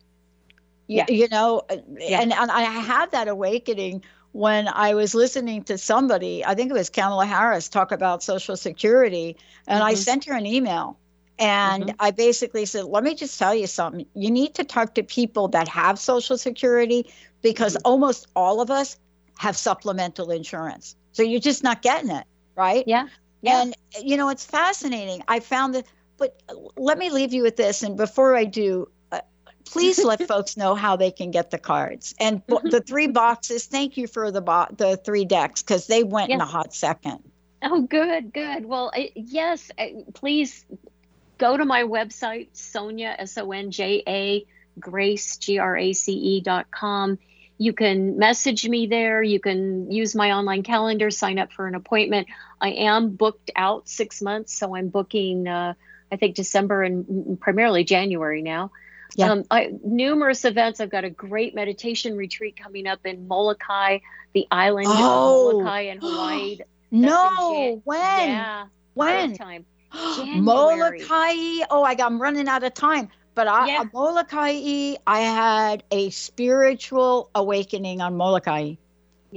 Y- Yeah. You know, Yeah. and, and I had that awakening when I was listening to somebody, I think it was Kamala Harris, talk about Social Security, and I Mhm. sent her an email. And Mhm. I basically said, let me just tell you something. You need to talk to people that have Social Security, because almost all of us have supplemental insurance. So you're just not getting it, right? Yeah. Yeah. And, you know, it's fascinating. I found that, but let me leave you with this. And before I do, uh, please let folks know how they can get the cards. And b- the three boxes, thank you for the bo- the three decks, because they went in a Yes. hot second. Oh, good, good. Well, I, yes, I, please go to my website, Sonja, S O N J A, Grace, G R A C E dot com. You can message me there. You can use my online calendar, sign up for an appointment. I am booked out six months, so I'm booking, uh, I think, December and primarily January now. Yeah. Um, I, numerous events. I've got a great meditation retreat coming up in Molokai, the island Oh. of Molokai in Hawaii. That's in No, Jan- when? Yeah. When? Big time. January. Molokai. Oh, I got, I'm running out of time. But I, Yeah. uh, Molokai, I had a spiritual awakening on Molokai. Yep.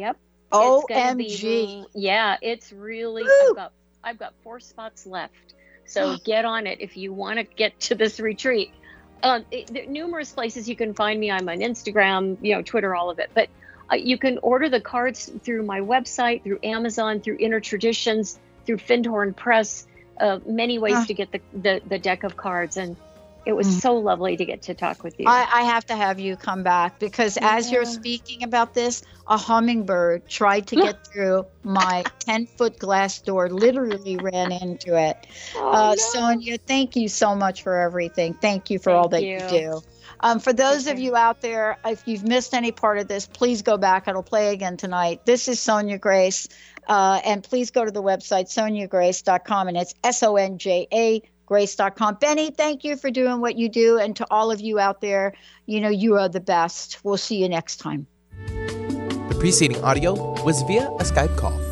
O It's gonna M be, G. yeah, it's really. Woo! I've got I've got four spots left, so get on it if you want to get to this retreat. Um, it, there are numerous places you can find me. I'm on Instagram, you know, Twitter, all of it. But uh, you can order the cards through my website, through Amazon, through Inner Traditions, through Findhorn Press. Uh, many ways Ah. to get the, the the deck of cards, and it was Mm. so lovely to get to talk with you. I, I have to have you come back because as you're Yeah. speaking about this, a hummingbird tried to get through my ten foot glass door, literally ran into it. Oh, uh, no. Sonia, thank you so much for everything. Thank you for all that Thank you you. do. Um, for those of Okay. you out there, if you've missed any part of this, please go back. It'll play again tonight. This is Sonia Grace. Uh, and please go to the website, sonia grace dot com, and it's S O N J A grace dot com. Benny, thank you for doing what you do. And to all of you out there, you know, you are the best. We'll see you next time. The preceding audio was via a Skype call.